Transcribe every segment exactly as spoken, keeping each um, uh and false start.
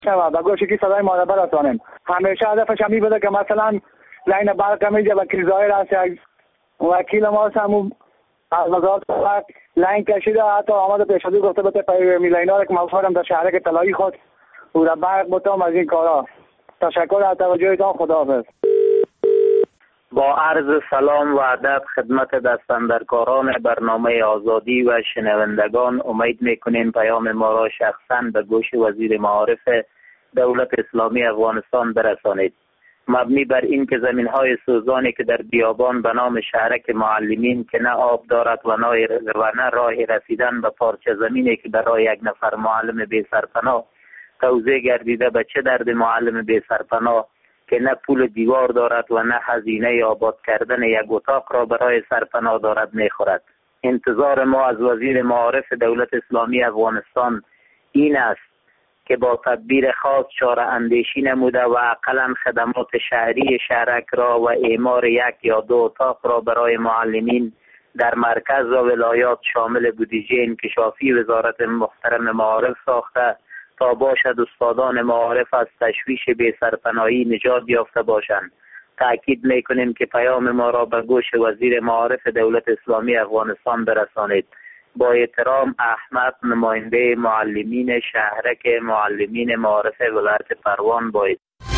شود و گوشی که صدای ما را برسانیم. همیشه هدفش همی بوده که مثلا لین برق میجه وکیل ظاهر است، یک وکیل ما همون از وزارت برق لین کشیده، حتی آمده پیشادی گفته بده پای میلینا که مفهوم در شهرک طلایی خود او را برق بتام از این کارا. تشکر از توجهتان، خداحافظ. با عرض سلام و ادب خدمت دستاندرکاران برنامه آزادی و شنوندگان، امید میکنیم پیام ما را شخصا به گوش وزیر معارف دولت اسلامی افغانستان برسانید. مبنی بر این که زمین‌های سوزانی که در بیابان به نام شهرک معلمین که نه آب دارد و نه و نه راه رسیدن به پارچه زمینی که برای یک نفر معلم بی سرپناه توزیع گردیده، به چه درد معلم بی سرپناه که نه پول دیوار دارد و نه هزینه آباد کردن یک اتاق را برای سرپناه دارد میخورد. انتظار ما از وزیر معارف دولت اسلامی افغانستان این است که با تدبیر خاص چاره اندیشی نموده و اقلاً خدمات شهری شهرک را و اعمار یک یا دو اتاق را برای معلمین در مرکز و ولایات شامل بودجه انکشافی وزارت محترم معارف ساخته تا باشد استادان معارف از تشویش بی سرپناهی نجات یافته باشند. تأکید میکنیم که پیام ما را به گوش وزیر معارف دولت اسلامی افغانستان برسانید. با احترام، احمد، نماینده معلمین شهرک معلمین معارف ولایت پروان باید.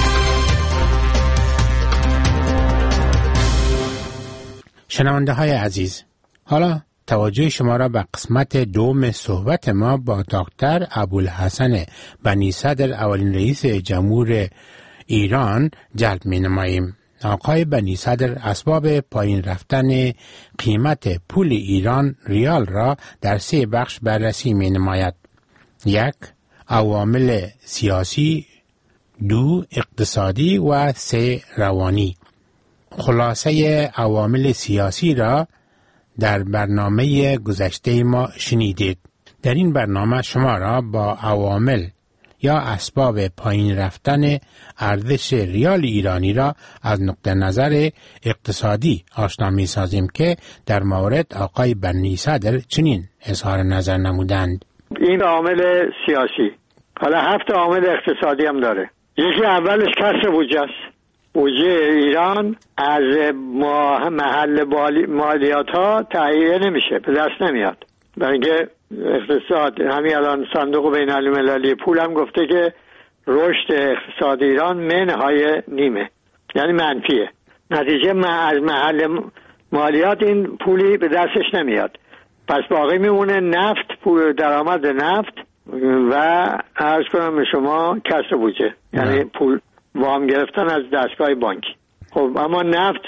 شنونده های عزیز، حالا توجه شما را به قسمت دوم صحبت ما با دکتر ابوالحسن بنی صدر، اولین رئیس جمهور ایران جلب می نماییم. آقای بنی صدر اسباب پایین رفتن قیمت پول ایران ریال را در سه بخش بررسی می نماید. یک، عوامل سیاسی، دو، اقتصادی و سه، روانی. خلاصه عوامل سیاسی را در برنامه گذشته ما شنیدید. در این برنامه شما را با عوامل یا اسباب پایین رفتن ارزش ریال ایرانی را از نقطه نظر اقتصادی آشنا می سازیم که در مورد آقای بنی صدر چنین اظهار نظر نمودند. این عامل سیاسی، حالا هفت عامل اقتصادی هم داره. یکی اولش کسر بودجه است. بودجه ایران از محل مالیات ها تهیه نمیشه، به دست نمیاد. برای اینکه اقتصاد، همین الان صندوق بین المللی پول هم گفته که رشد اقتصاد ایران منهای نیمه، یعنی منفیه. نتیجه از محل مالیات این پولی به دستش نمیاد، پس باقی میمونه نفت، پول درآمد نفت و عرض کنم به شما کسر بودجه، یعنی پول وام گرفتن از دستگاه بانکی. خب اما نفت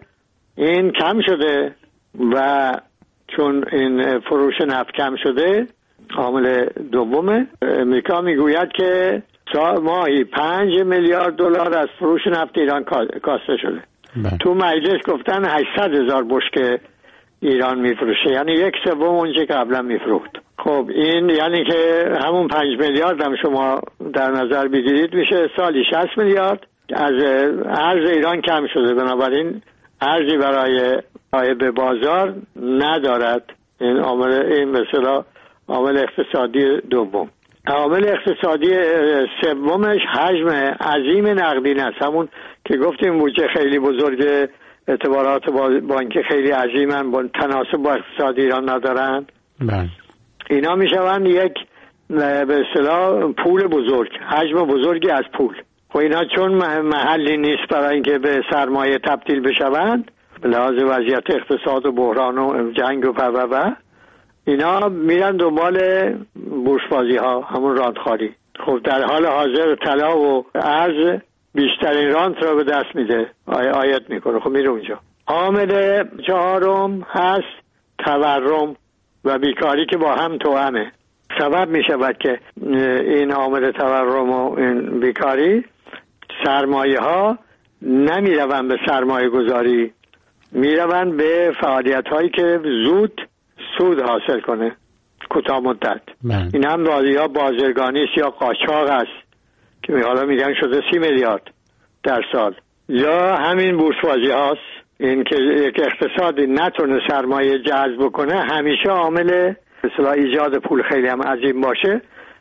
این کم شده و چون این فروش نفت کم شده، عامل دومه. امریکا میگوید که ماهی پنج میلیارد دلار از فروش نفت ایران کاسته شده. بله. تو مجلس گفتن هشتصد هزار بشکه ایران میفروشه، یعنی یک سوم اونچه که قبلا میفروخت. خب این یعنی که همون پنج میلیارد هم شما در نظر بگیرید میشه سالی شصت میلیارد از ارز ایران کم شده، بنابراین ارزی برای به بازار ندارد. این عامل، این مثلا عامل اقتصادی دوم. عامل اقتصادی سومش حجم عظیم نقدینه است، همون که گفتیم بودجه خیلی بزرگ، اعتبارات بانکی خیلی عظیمن، با تناسب با اقتصاد ایران ندارن. بله. اینا میشوند یک به اصطلاح پول بزرگ، حجم بزرگی از پول. خب اینا چون محلی نیست برای اینکه به سرمایه تبدیل بشوند، به لحاظ وضعیت اقتصاد و بحران و جنگ و پربه، اینا میرن دنبال بورس‌بازی ها، همون راندخاری. خب در حال حاضر طلا و ارز بیشترین رانت را به دست میده، آی آیت میکنه. خب میره اونجا. عامل چهارم هست تورم و بیکاری که با هم توأمه. سبب میشود که این عامل تورم و این بیکاری، سرمایه ها نمیروند به سرمایه گذاری، میروند به فعالیت هایی که زود سود حاصل کنه، کوتاه مدت. من. این هم بازی ها بازرگانی است یا قاچاق است که حالا میگن شده سی میلیارد در سال، یا همین بورس‌بازی هاست. این که یک اقتصادی نتونه سرمایه جذب کنه، همیشه عامل مثلا ایجاد پول خیلی هم عظیم باشه،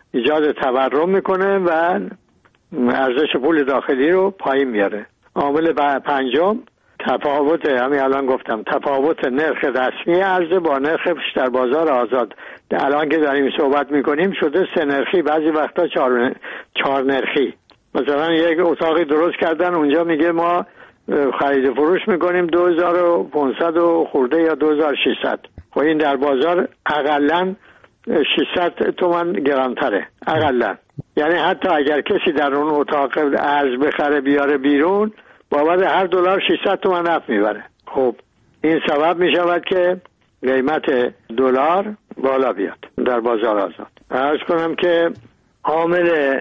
ایجاد تورم میکنه و ارزش پول داخلی رو پایین میاره. عامل پنجم تفاوت، همین الان گفتم، تفاوت نرخ رسمی ارز با نرخش در بازار آزاد. الان که داریم صحبت میکنیم شده سه نرخی، بعضی وقتا چهار چهار نرخی. مثلا یک اتاقی درست کردن اونجا میگه ما خرید فروش میکنیم دو هزار و پانصد و خورده یا دو هزار و ششصد. خب این در بازار اقلن ششصد تومان گرانتره اقلن. یعنی حتی اگر کسی در اون اتاق ارز بخره بیاره بیرون، بابت هر دلار ششصد تومان نفت میبره. خب این سبب میشود که قیمت دلار بالا بیاد در بازار آزاد. عرض کنم که عامل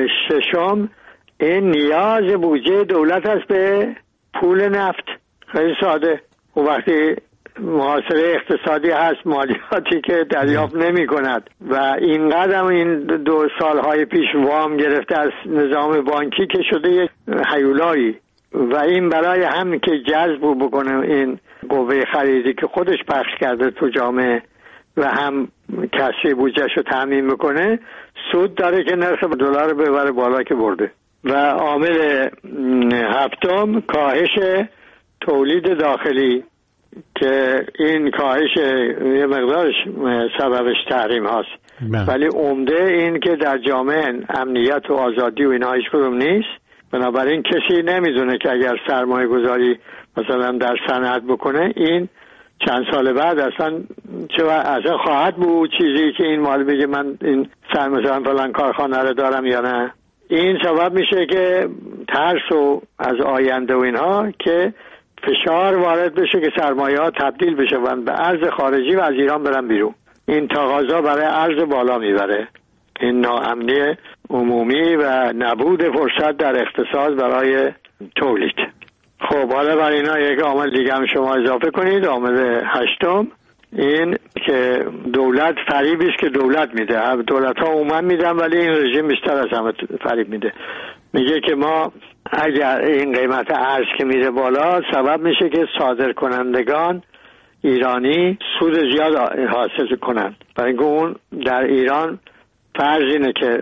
ششم این نیاز بودجه دولت است به پول نفت. خیلی ساده. و وقتی محاصره اقتصادی هست، مالیاتی که دریافت نمی کند و اینقدر این دو سالهای پیش وام گرفته از نظام بانکی که شده یک هیولایی و این برای هم که جذب بکنه این قوه خریدی که خودش پخش کرده تو جامعه و هم کسری بودجهش رو تامین میکنه، سود داره که نرخ دلار ببره بالا که برده. و عامل هفتم کاهش تولید داخلی که این کاهش یه مقدارش سببش تحریم هاست، ولی عمده این که در جامعه امنیت و آزادی و اینها هیچ کدوم نیست. بنابراین کسی نمیدونه که اگر سرمایه گذاری مثلا در صنعت بکنه این چند سال بعد اصلا چه اصلا خواهد بود چیزی که این مال بگه من این سر مثلا فلان کارخانه رو دارم یا نه. این سبب میشه که ترس و از آینده و اینها که فشار وارد بشه که سرمایه ها تبدیل بشه و به ارز خارجی و از ایران برن بیرون. این تقاضا برای ارز بالا میبره. این ناامنی عمومی و نبود فرصت در اقتصاد برای تولید. خب حالا برای اینا یک عامل دیگه هم شما اضافه کنید. عامل هشتم این که دولت فریبی است که دولت میده. دولت ها عموما میدن ولی این رژیم بیشتر از همه فریب میده. میگه که ما اگر این قیمت ارز که میره بالا سبب میشه که صادر کنندگان ایرانی سود زیاد حاصل کنند. برای اینکه اون در ایران فرض اینه که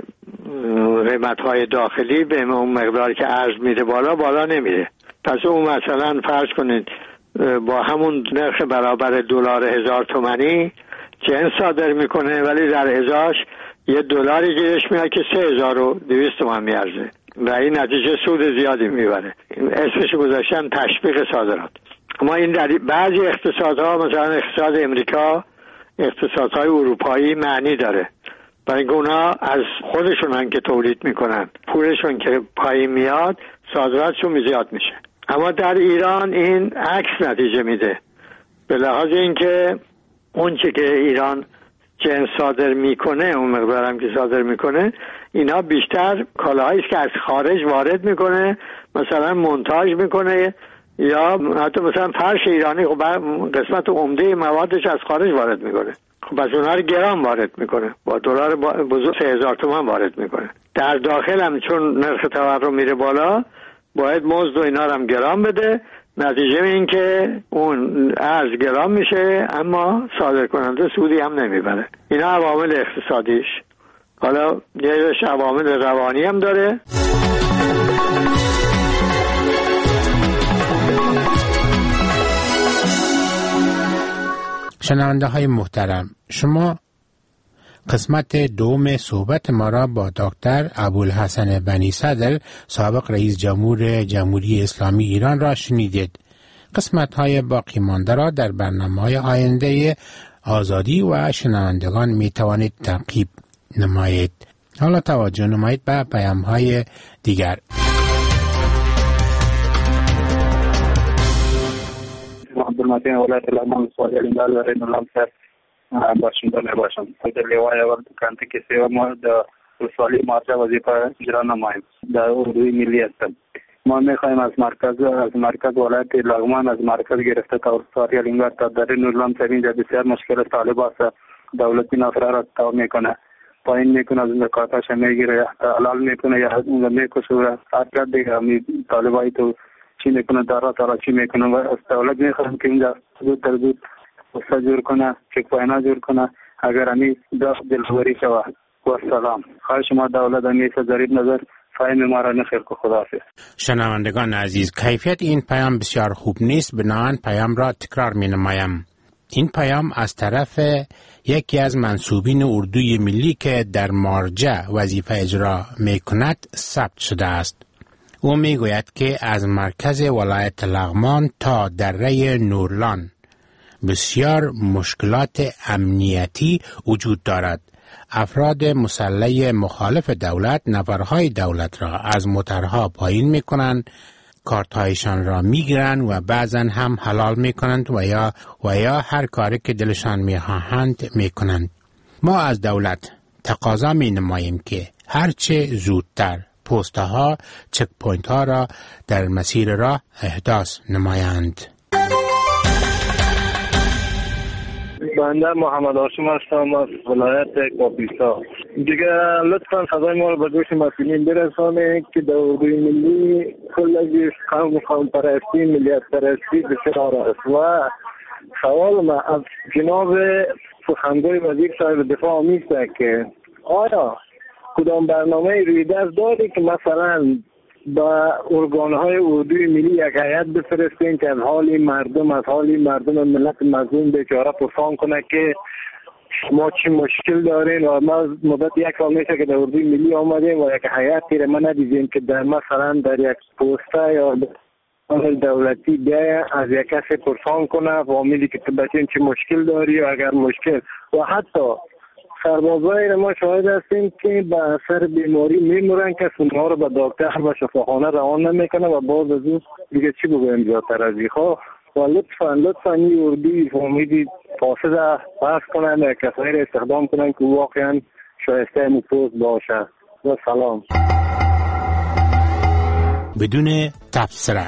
قیمت های داخلی به اون مقداری که ارز میره بالا بالا نمیره. پس اون مثلا فرض کنید با همون نرخ برابر دلار هزار تومانی جنس صادر میکنه ولی در ازاش یه دلاری گیرش میاد که سه هزار و دویست تومان میارزه و این نتیجه سود زیادی میبره. اسمش گذاشتن تشویق صادرات. اما این در بعضی اقتصادها مثلا اقتصاد امریکا، اقتصادهای اروپایی معنی داره. برای اینکه اونا از خودشونن که تولید میکنن، پولشون که پایین میاد صادراتشون زیاد میشه. اما در ایران این عکس نتیجه میده. به لحاظ اینکه اون چه که ایران جنس صادر میکنه، اون مقدارم که صادر میکنه، اینا بیشتر کالاهایی است که از خارج وارد میکنه، مثلا مونتاژ میکنه یا حتی مثلا فرش ایرانی خب قسمت عمده موادش از خارج وارد میکنه. خب پس اونها رو گران وارد میکنه، با دلار بزرگ سه هزار تومان وارد میکنه. در داخل هم چون نرخ تورم میره بالا باید مزد و اینا رو هم گران بده. نتیجه این که اون ارز گران میشه اما صادر کننده سودی هم نمیبره. اینا عوامل اقتصادیش. حالا یه عوامل روانی هم داره. شنونده های محترم، شما قسمت دوم صحبت ما را با دکتر ابوالحسن بنی صدر، سابق رئیس جمهور جمهوری اسلامی ایران را شنیدید. قسمت های باقی مانده را در برنامه های آینده آزادی و شنوندگان می توانید تعقیب نمایید. حالا توجه نمایید به پیام های دیگر. عبدالمتین ولایت لغمان سوالی علمدار و رین الامسر باشنده نباشم. خود لیوای اول کانتی که سیو ما در سوالی مارچه وظیفه اجرا نماییم. در اردوی ملی هستم. ما میخوایم از مرکز از مرکز ولایت لغمان از مرکز گرفته تا سوالی علمدار تا در رین الامسر اینجا بسیار مشکل طالب است. دولتی نفره را تا میکنه، پایین میکنه، از زکاتش میگیره، حلال میکنه یا اون میکشه و حتی دیگه می طالبای تو چی میکنه، دارا دارا چی میکنه. و از دولت میخوایم که اینجا زود تر زود وسا جور کنه، چک پاینا جور کنه. اگر همی دست دلوری شود و سلام. خواهش شما دولت انگیس ضریب نظر فهم ما را نخیر که خداحافظ. شنوندگان عزیز، کیفیت این پیام بسیار خوب نیست، بنابراین پیام را تکرار می نمایم. این پیام از طرف یکی از منصوبین اردوی ملی که در مارجه وظیفه اجرا می کند ثبت شده است. او می گوید که از مرکز ولایت لغمان تا دره نورلان بسیار مشکلات امنیتی وجود دارد. افراد مسلح مخالف دولت نفرهای دولت را از موترها پایین می کنند، کارتهایشان را می گیرند و بعضا هم حلال می کنند و یا, و یا هر کاری که دلشان می خواهند می کنند. ما از دولت تقاضا می نماییم که هرچه زودتر پوسته ها، چک پوینت ها را در مسیر راه احداث نمایند. بنده محمد هاشم هستم از ولایت کاپیسا. دیگه لطفا صدای ما رو به گوش مسئولین برسانید که در اردوی ملی کل قوم قوم پرستی، ملیت پرستی بسیار است. و سوال ما از جناب سخنگوی وزیر صاحب دفاع میسته که آیا کدام برنامه روی دست داری که مثلا با ارگانهای اردوی ملی یک هیئت بفرستین که از حال مردم از حال مردم ملت مظلوم بیچاره پرسان کنه که ما چی مشکل دارین و ما مدت یک سال میشه که در اردوی ملی آمدیم و یک هیئتی رو ما ندیدیم که در مثلا در یک پوسته یا دولتی بیای از یک کسی پرسان کنه فامیلی که بچین چی مشکل داری و اگر مشکل و حتی سربازای ما شاهد هستیم که به اثر بیماری میمورن که اونها رو به دکتر و شفاخانه روان نمیکنه و باز از اون دیگه چی بگویم زیادتر از این خواه و لطفا لطفا این اردوی فامیلی فاسد بحث کنن و کسایی رو استخدام کنن که واقعا شایسته مفروض باشه. و سلام. بدون تبصره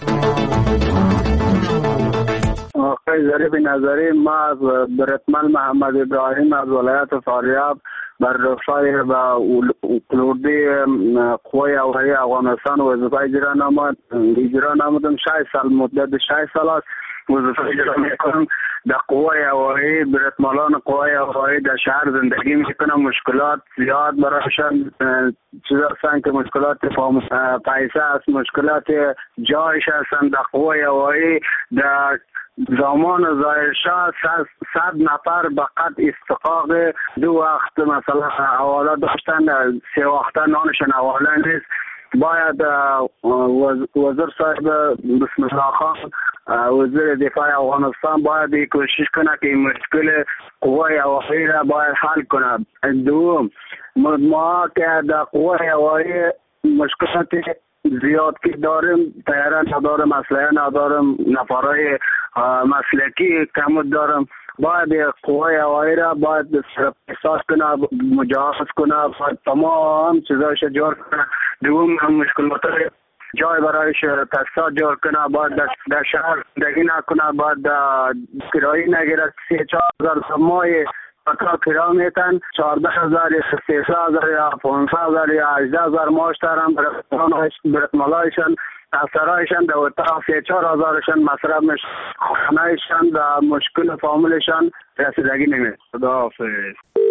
آقای ظریف نظری، ما از برتمل محمد ابراهیم از ولایت فاریاب بر رخصای و کلوردی قوای هوایی افغانستان وظیفه اجرا نمود اجرا نمودم شش سال مدت شش سال است وظیفه اجرا میکنم در قوای هوایی. برتملان قوای هوایی در شهر زندگی میکنم. مشکلات زیاد برایشان چیزا هستند که مشکلات پیسه است، مشکلات جایش هستند. در قوای هوایی در زمان ظاهر شاه صد نفر به قد استحقاق دو وقت مثلا حواله داشتن، سه وقت نانشان حواله نیست. باید وزیر صاحب بسم الله خان وزیر دفاع افغانستان باید این کوشش کنه که این مشکل قوای هوایی را باید حل کنه. دوم، ما که در قوای هوایی مشکلات زیاد که داریم، تیاره ندارم، اسلحه ندارم، نفرای مسلکی کم دارم. باید قوای هوایی را باید احساس کنه، مجهز کنه، باید تمام چیزایش جور کنه. دوم هم مشکلات جای برایش تاسیسات جور کنه، باید در شهر زندگی نکنه، باید کرایی نگیره. سه چهار هزار ماهی پتا کرا میتن، چهارده هزار یا سیزده هزار یا پانزده هزار یا هجده هزار ماش دارن. برتملایشان اثرایشان در اتاق سه چهار هزارشان مصرف میشه، خانهایشان در مشکل فامیلشان رسیدگی نمیشه. خداحافظ.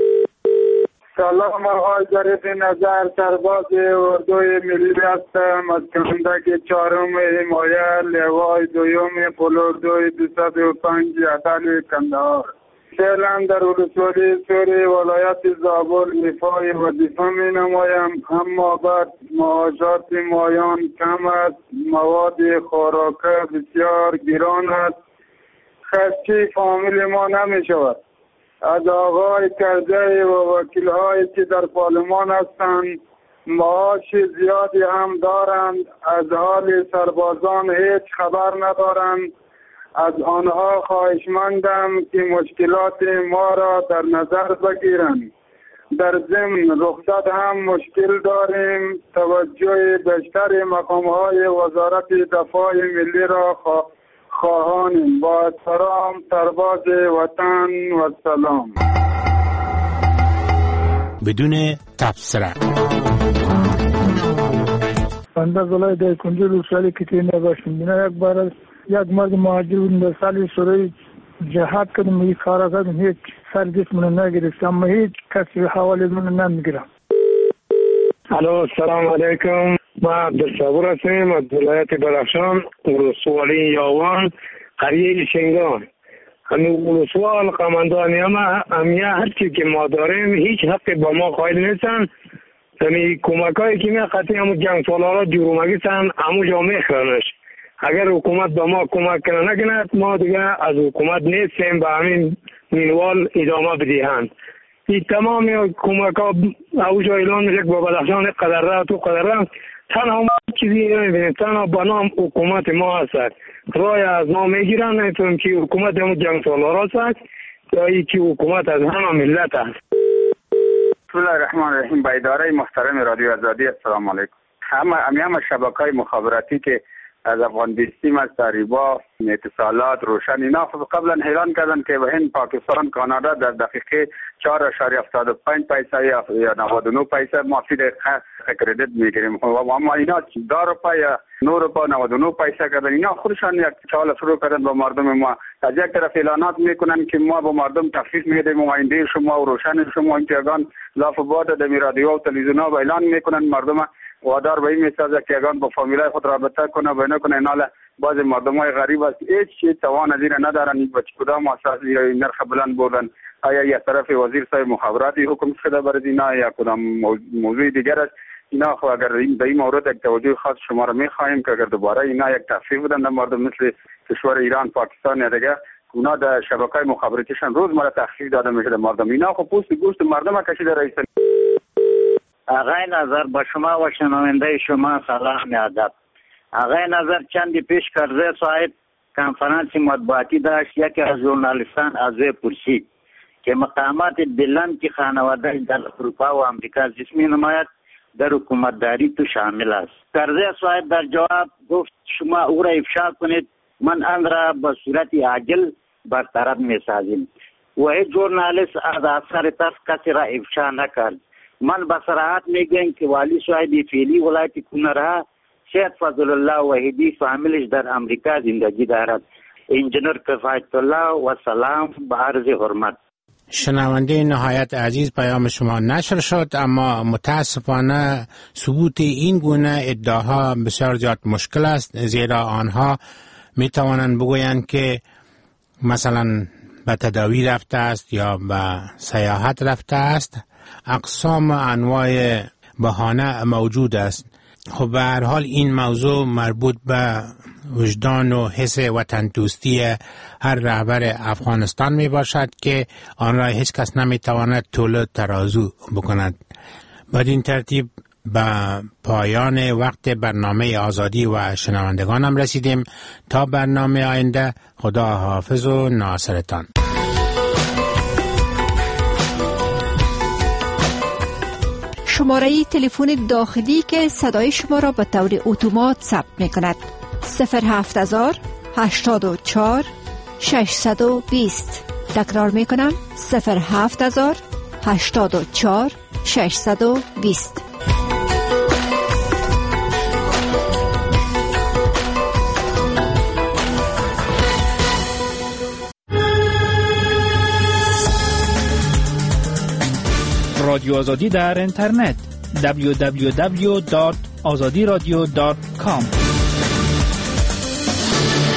سلام آقای ظریف نظر، سرباز اردوی ملی هستم از کماندک چهارم حمایه لوای دویم پلوردوی دویست و پنج عدل کندهار. فعلا در ولسوالی سوری ولایت زابل دفاع وظیفه می نمایم، اما بعد معاشات مایان کم است، مواد خوراکه بسیار گران است، خرچی فامیل ما نمی شود. از آقای کرده و وکیل هایی که در پارلمان هستند معاش زیادی هم دارند، از حال سربازان هیچ خبر ندارند. از آنها خواهشمندم که مشکلات ما را در نظر بگیرند. در ضمن رخصت هم مشکل داریم، توجه بیشتر مقام‌های وزارت دفاع ملی را خواهانیم. با احترام، سرباز وطن و سلام. بدون تبصره بنده زلای در کنجور روسالی کتین نباشیم. بینا یک بار یک مرد مهاجر بود در سال سوری جهاد کردم، هیچ کارا کردم، هیچ سرگیس منو نگرفت، اما هیچ کسی حوالی منو نمیگیرم. الو سلام علیکم. ما عبدالصبور هستیم از ولایت بدخشان، ولسوالی یاوان، قریه شنگان. همین ولسوال قماندانی هم همیه هر چی که ما داریم هیچ حقی با ما قائل نیستن. یعنی کمکایی که می قطعی همون جنگ سالارا جرومگی سن همون جا میخرنش. اگر حکومت با ما کمک کنه نکند ما دیگه از حکومت نیستیم، به همین منوال ادامه بدهند. این تمام کمک ها اوجا اعلان میشه با بدخشان قدر را تو قدر را تنها چیزی نمیبینیم، تنها با نام حکومت ما هست. رای از ما میگیرن نیتون که حکومت همون جنگ سالار هست یا ای که حکومت از همه ملت هست. بسم الله الرحمن الرحیم. با اداره محترم رادیو آزادی السلام علیکم. همه همه شبکه‌های مخابراتی که از افغان بیستیم از تریبا اتصالات روشن اینا قبلا اعلان کردن که به هند پاکستان کانادا در دقیقه چهار اشاریه هفتاد و پنج پیسه یا نود و نه پیسه ما فی دقیقه کردیت میگیریم، اما اینا ده روپیه یا نه روپیه نود و نه پیسه کردن. اینا خودشان یک چاله شروع کردن با مردم ما. از یک طرف اعلانات میکنن که ما با مردم تخفیف میدیم و آینده شما و روشن شما اینجاگان لاف باد در رادیو و تلویزیون ها اعلان میکنن مردم وادار به این میسازه که یگان با فامیلای خود رابطه کنه و نکنه. اینا بعض مردم های غریب است هیچ چیز توان از این ندارن. این بچه کدام اساس نرخ بلند بردن؟ آیا یک طرف وزیر صاحب مخابراتی حکم شده برای اینا یا کدام موضوع دیگر است؟ اینا خو اگر این به این مورد یک توجه خاص شما را میخواهیم که اگر دوباره اینا یک تخفیف بدن در مردم مثل کشور ایران پاکستان یا دیگه اونا در شبکه‌های مخابراتیشان روزمره تخفیف داده میشه در مردم. اینا خو پوست گوشت مردم کشیده رئیس. آقای نظر با شما و شنونده شما سلام ادب. آقای نظر چندی پیش کرده صاحب کنفرانس مطبوعاتی داشت، یکی از ژورنالیستان از وی پرسید که مقامات بلند که خانواده در اروپا و امریکا جسمی نماید در حکومتداری تو شامل است. کرده صاحب در جواب گفت شما او را افشا کنید، من آن را به صورت عاجل برطرف می سازیم. و هیچ ژورنالیست از اثر تف کسی را افشا نکرد. من به صراحت میگم که والی صاحب فعلی ولایت کنر شیخ فضل الله وحیدی فامیلش در امریکا زندگی دارد. انجینر کفایت الله و سلام به عرض حرمت. شنونده نهایت عزیز، پیام شما نشر شد، اما متاسفانه ثبوت این گونه ادعاها بسیار زیاد مشکل است، زیرا آنها می توانند بگویند که مثلا به تداوی رفته است یا به سیاحت رفته است. اقسام انواع بهانه موجود است. خب به هر حال این موضوع مربوط به وجدان و حس وطن دوستی هر رهبر افغانستان می باشد که آن را هیچ کس نمی تواند طول ترازو بکند. بدین ترتیب به پایان وقت برنامه آزادی و شنوندگانم رسیدیم. تا برنامه آینده، خدا حافظ و ناصرتان. شماره تلفن داخلی که صدای شما را به طور اتومات ثبت می کند صفر هفت هزار هشتاد و چهار ششصد و بیست. تکرار می کنم صفر هفت هزار هشتاد و چهار ششصد و بیست. رادیو آزادی در اینترنت دبلیو دبلیو دبلیو دات آزادی رادیو دات کام